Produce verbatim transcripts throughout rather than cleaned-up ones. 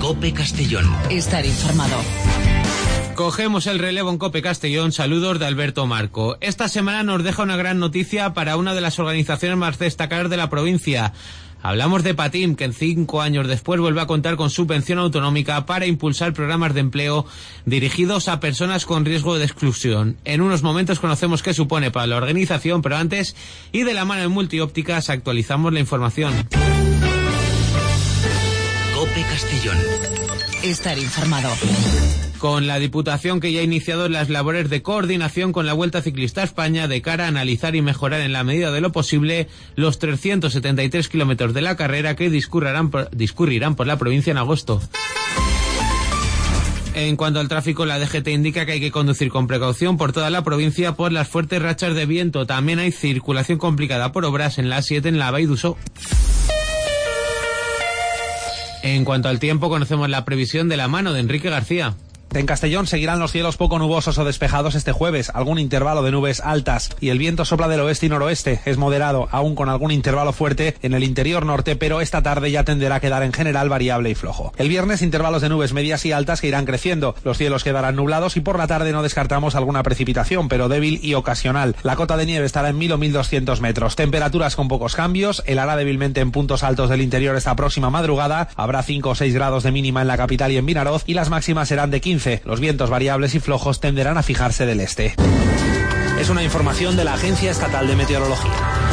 COPE Castellón. Estar informado. Cogemos el relevo en COPE Castellón. Saludos de Alberto Marco. Esta semana nos deja una gran noticia para una de las organizaciones más destacadas de la provincia. Hablamos de Patim, que en cinco años después vuelve a contar con subvención autonómica para impulsar programas de empleo dirigidos a personas con riesgo de exclusión. En unos momentos conocemos qué supone para la organización, pero antes, y de la mano de Multiópticas, actualizamos la información. COPE Castellón. Estar informado. Con la Diputación, que ya ha iniciado las labores de coordinación con la Vuelta Ciclista a España de cara a analizar y mejorar en la medida de lo posible los trescientos setenta y tres kilómetros de la carrera que discurrirán por, discurrirán por la provincia en agosto. En cuanto al tráfico, la D G T indica que hay que conducir con precaución por toda la provincia por las fuertes rachas de viento. También hay circulación complicada por obras en la A siete en la Vall d'Uixó. En cuanto al tiempo, conocemos la previsión de la mano de Enrique García. En Castellón seguirán los cielos poco nubosos o despejados este jueves, algún intervalo de nubes altas, y el viento sopla del oeste y noroeste, es moderado, aún con algún intervalo fuerte en el interior norte, pero esta tarde ya tenderá a quedar en general variable y flojo. El viernes intervalos de nubes medias y altas que irán creciendo, los cielos quedarán nublados y por la tarde no descartamos alguna precipitación, pero débil y ocasional. La cota de nieve estará en mil o mil doscientos metros, temperaturas con pocos cambios, helará débilmente en puntos altos del interior esta próxima madrugada, habrá cinco o seis grados de mínima en la capital y en Vinaroz, y las máximas serán de quince. Los vientos variables y flojos tenderán a fijarse del este. Es una información de la Agencia Estatal de Meteorología.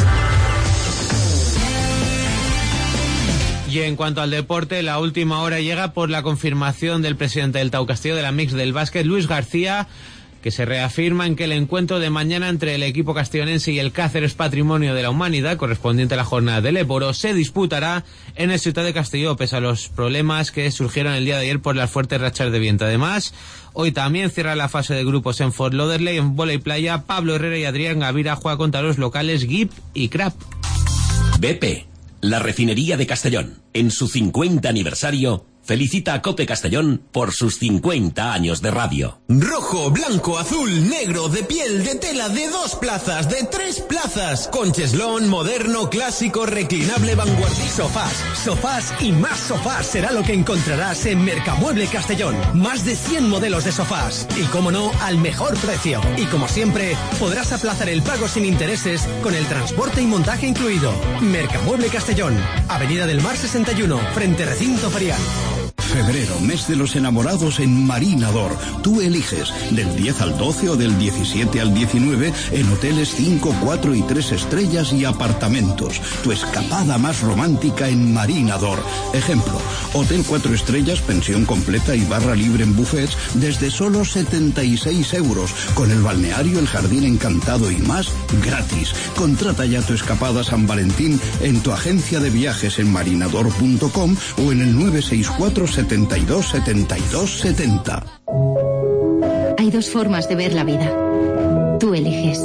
Y en cuanto al deporte, la última hora llega por la confirmación del presidente del Tau Castillo de la Mix del Básquet, Luis García, que se reafirma en que el encuentro de mañana entre el equipo castellonense y el Cáceres Patrimonio de la Humanidad, correspondiente a la jornada del Éboro, se disputará en el Ciutat de Castelló, pese a los problemas que surgieron el día de ayer por las fuertes rachas de viento. Además, hoy también cierra la fase de grupos en Fort Lauderdale. En vóley playa, Pablo Herrera y Adrián Gavira juegan contra los locales Gip y Crap. B P, la refinería de Castellón, en su cincuenta aniversario, felicita a COPE Castellón por sus cincuenta años de radio. Rojo, blanco, azul, negro, de piel, de tela, de dos plazas, de tres plazas. Con cheslón, moderno, clásico, reclinable, vanguardista. Sofás, sofás y más sofás será lo que encontrarás en Mercamueble Castellón. Más de cien modelos de sofás. Y como no, al mejor precio. Y como siempre, podrás aplazar el pago sin intereses con el transporte y montaje incluido. Mercamueble Castellón, Avenida del Mar sesenta y uno, frente Recinto Ferial. Febrero, mes de los enamorados en Marinador. Tú eliges del diez al doce o del diecisiete al diecinueve en hoteles cinco, cuatro y tres estrellas y apartamentos. Tu escapada más romántica en Marinador. Ejemplo, hotel cuatro estrellas, pensión completa y barra libre en buffets desde solo setenta y seis euros. Con el balneario, el jardín encantado y más gratis. Contrata ya tu escapada San Valentín en tu agencia de viajes en marinador punto com o en el nueve seis cuatro setenta y dos setenta y dos setenta. Hay dos formas de ver la vida. Tú eliges.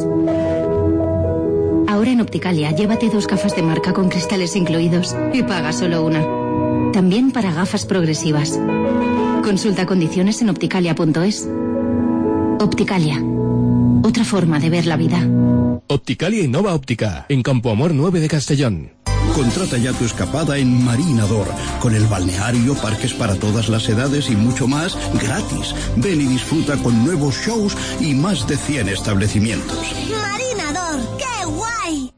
Ahora en Opticalia, llévate dos gafas de marca con cristales incluidos y paga solo una. También para gafas progresivas. Consulta condiciones en opticalia punto es. Opticalia. Otra forma de ver la vida. Opticalia Innova Óptica, en Campo Amor nueve de Castellón. Contrata ya tu escapada en Marinador, con el balneario, parques para todas las edades y mucho más gratis. Ven y disfruta con nuevos shows y más de cien establecimientos. ¡Marinador! ¡Qué guay!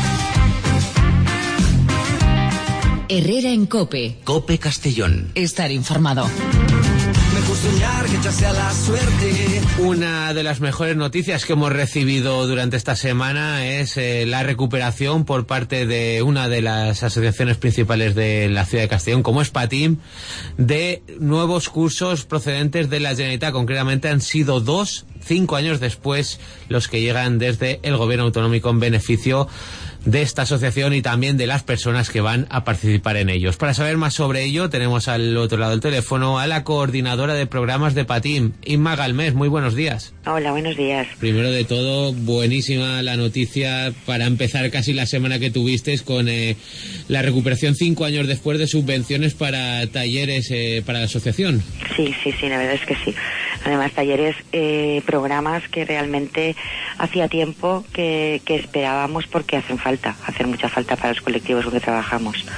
Herrera en COPE. COPE Castellón. Estar informado. Soñar, que sea la suerte. Una de las mejores noticias que hemos recibido durante esta semana es eh, la recuperación por parte de una de las asociaciones principales de la ciudad de Castellón, como es Patim, de nuevos cursos procedentes de la Generalitat. Concretamente han sido dos, cinco años después, los que llegan desde el gobierno autonómico en beneficio de esta asociación y también de las personas que van a participar en ellos. Para saber más sobre ello, tenemos al otro lado del teléfono a la coordinadora de programas de Patim, Inma Galmés. Muy buenos días. Hola, buenos días. Primero de todo, buenísima la noticia para empezar casi la semana que tuvisteis con eh, la recuperación cinco años después de subvenciones para talleres eh, para la asociación. Sí, sí, sí, la verdad es que sí. Además, talleres, eh, programas que realmente hacía tiempo que, que esperábamos porque hacen falta, hacen mucha falta para los colectivos con que trabajamos.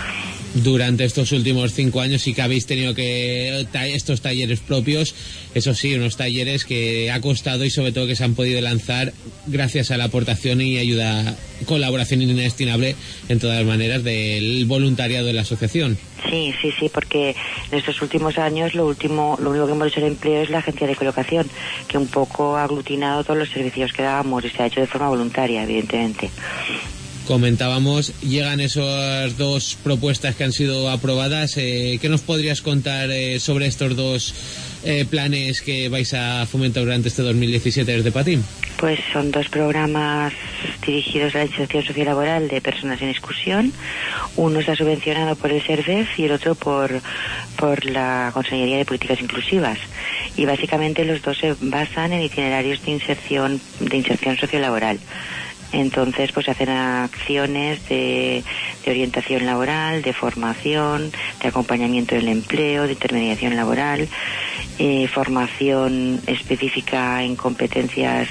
Durante estos últimos cinco años sí que habéis tenido que ta estos talleres propios, eso sí, unos talleres que ha costado y sobre todo que se han podido lanzar gracias a la aportación y ayuda, colaboración inestimable en todas maneras del voluntariado de la asociación. Sí, sí, sí, porque en estos últimos años lo último, lo único que hemos hecho en empleo es la agencia de colocación, que un poco ha aglutinado todos los servicios que dábamos y se ha hecho de forma voluntaria, evidentemente. Comentábamos, llegan esas dos propuestas que han sido aprobadas. Eh, ¿Qué nos podrías contar eh, sobre estos dos eh, planes que vais a fomentar durante este dos mil diecisiete desde Patim? Pues son dos programas dirigidos a la inserción sociolaboral de personas en exclusión. Uno está subvencionado por el SERVEF y el otro por, por la Consellería de Políticas Inclusivas. Y básicamente los dos se basan en itinerarios de inserción, de inserción sociolaboral. Entonces, pues se hacen acciones de, de orientación laboral, de formación, de acompañamiento del empleo, de intermediación laboral, eh, formación específica en competencias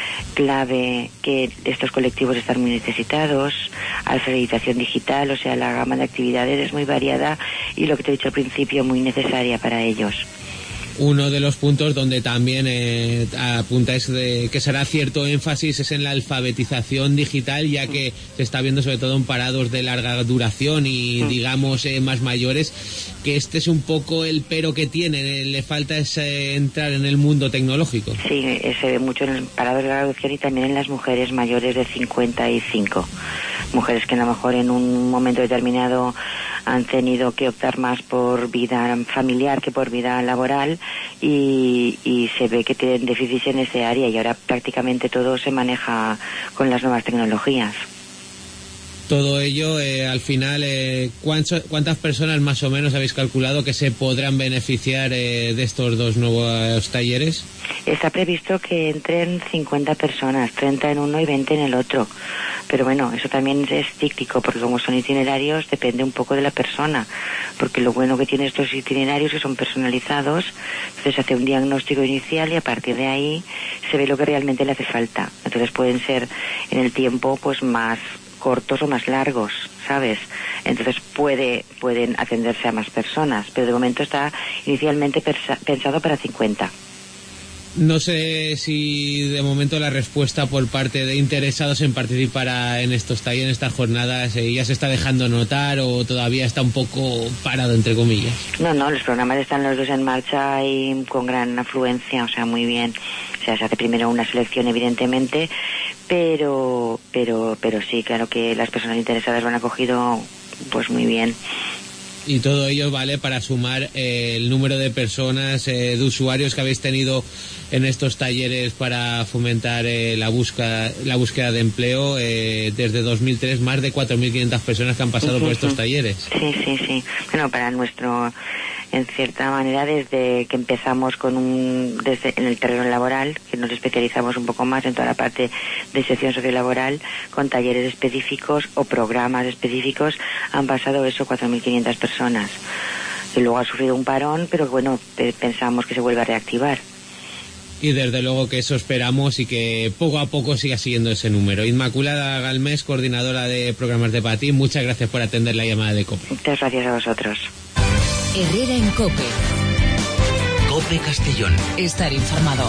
clave que estos colectivos están muy necesitados, alfabetización digital, o sea, la gama de actividades es muy variada y lo que te he dicho al principio, muy necesaria para ellos. Uno de los puntos donde también eh, apuntáis de que será cierto énfasis es en la alfabetización digital, ya que se está viendo sobre todo en parados de larga duración y digamos eh, más mayores, que este es un poco el pero que tienen, eh, le falta es eh, entrar en el mundo tecnológico. Sí, eh, se ve mucho en el parado de larga duración y también en las mujeres mayores de cincuenta y cinco. Mujeres que a lo mejor en un momento determinado han tenido que optar más por vida familiar que por vida laboral y, y se ve que tienen déficit en ese área y ahora prácticamente todo se maneja con las nuevas tecnologías. Todo ello, eh, al final, eh, ¿cuántas personas más o menos habéis calculado que se podrán beneficiar eh, de estos dos nuevos talleres? Está previsto que entren cincuenta personas, treinta en uno y veinte en el otro. Pero bueno, eso también es cíclico, porque como son itinerarios, depende un poco de la persona. Porque lo bueno que tienen estos itinerarios es que son personalizados, entonces se hace un diagnóstico inicial y a partir de ahí se ve lo que realmente le hace falta. Entonces pueden ser en el tiempo pues más cortos o más largos, ¿sabes? Entonces puede pueden atenderse a más personas, pero de momento está inicialmente pensado para cincuenta. No sé si de momento la respuesta por parte de interesados en participar en estos talleres, en estas jornadas, eh, ya se está dejando notar o todavía está un poco parado, entre comillas. No, no, los programas están los dos en marcha y con gran afluencia, o sea, muy bien. O sea, se hace primero una selección, evidentemente, pero, pero, pero sí, claro que las personas interesadas lo han acogido, pues muy bien. Y todo ello vale para sumar eh, el número de personas, eh, de usuarios que habéis tenido en estos talleres para fomentar eh, la búsqueda la búsqueda de empleo. Eh, desde dos mil tres, más de cuatro mil quinientas personas que han pasado sí, por estos sí. talleres. Sí, sí, sí. Bueno, para nuestro, en cierta manera, desde que empezamos con un, desde en el terreno laboral, que nos especializamos un poco más en toda la parte de inserción sociolaboral, con talleres específicos o programas específicos, han pasado eso, cuatro mil quinientas personas. Y luego ha sufrido un parón, pero bueno, pensamos que se vuelve a reactivar. Y desde luego que eso esperamos y que poco a poco siga siguiendo ese número. Inmaculada Galmés, coordinadora de programas de Patim, muchas gracias por atender la llamada de COPE. Muchas gracias a vosotros. Herrera en COPE. COPE Castellón. Estar informado.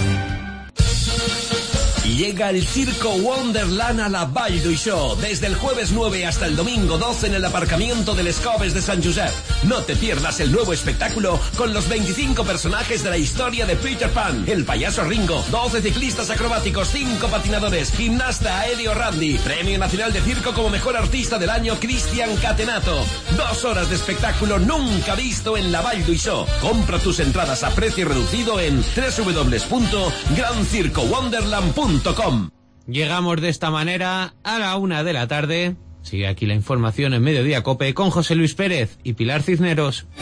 Llega el Circo Wonderland a la Vall d'Uixó, desde el jueves nueve hasta el domingo doce en el aparcamiento del Escobes de Sant Josep. No te pierdas el nuevo espectáculo con los veinticinco personajes de la historia de Peter Pan, el payaso Ringo, doce ciclistas acrobáticos, cinco patinadores, gimnasta aéreo Randy, Premio Nacional de Circo como Mejor Artista del Año Cristian Catenato. Dos horas de espectáculo nunca visto en la Vall d'Uixó. Compra tus entradas a precio reducido en doble u doble u doble u punto gran circo wonderland punto com. Llegamos de esta manera a la una de la tarde. Sigue aquí la información en Mediodía COPE con José Luis Pérez y Pilar Cisneros.